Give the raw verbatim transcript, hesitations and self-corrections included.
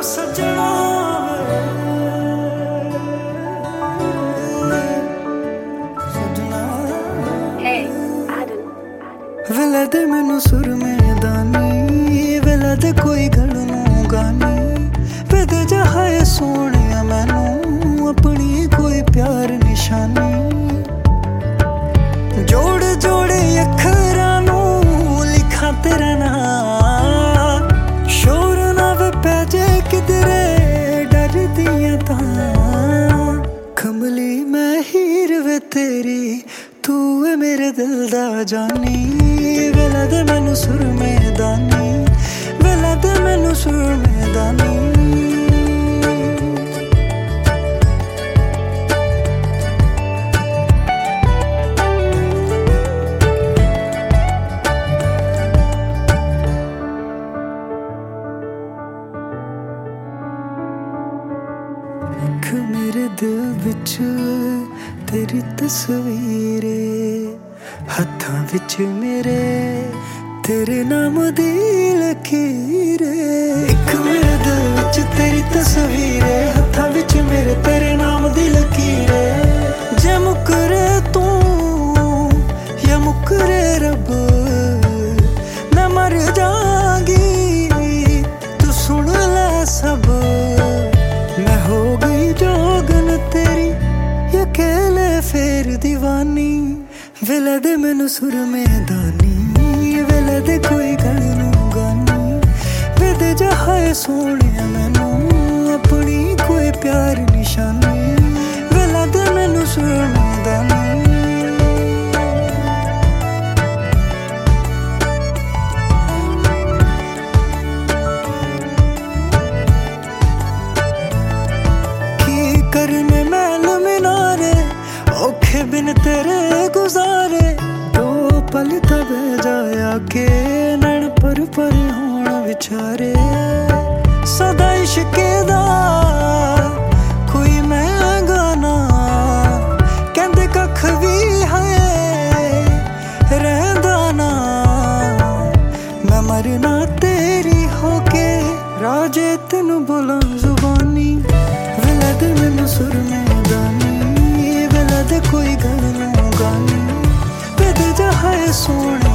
सजना वेला दे मैनू सुर में दानी, वेला दे कोई गल नू गानी, वेद जहाए सोने मैनू अपनी कोई प्यार निशानी। जोड़ जोड़े अखरां नू लिखा तेरा नाम, शोर ना वे पै जे किधरे डर दियां तां। कमली मैं हीर वे तेरी, तू है मेरे दिल दा जानी। वेला दे मैनू सुर में दानी, वेला दे मैनू सुर में दानी। एक मेरे दिल विच तेरी तस्वीर, हत्थां विच मेरे तेरे नाम दी लकीर। एक मेरे दिल विच तेरी तस्वीर, हत्थां विच मेरे तेरे नाम दी लकीर। जे मुकरे तू या मुकरे रब, मैं मर जाऊंगी तू सुन ले सब। मैं हो गई जोगन तेरी अकेले फेर दीवानी। वेला दे मैनू सुर में दानी, वेला दे कोई गल नू गानी, वेद जहाए सोने मैनू अपनी कोई प्यार निशानी। वेला दे मैनू सुर में दानी। करने मैल मिनारे औखे बिन तेरे गुजारे, दो पल तब जाया के नैन पर पर होण विचारे। सदा इश्के दा कोई मैं गाना, कहंदे कख भी है रहंदा ना। मैं मरना तेरी होके राजे तेनू बोलां जुबानी। वेला दे मैनू सुर में दानी, वेला दे कोई गल नू गानी, वेद जहाए सोने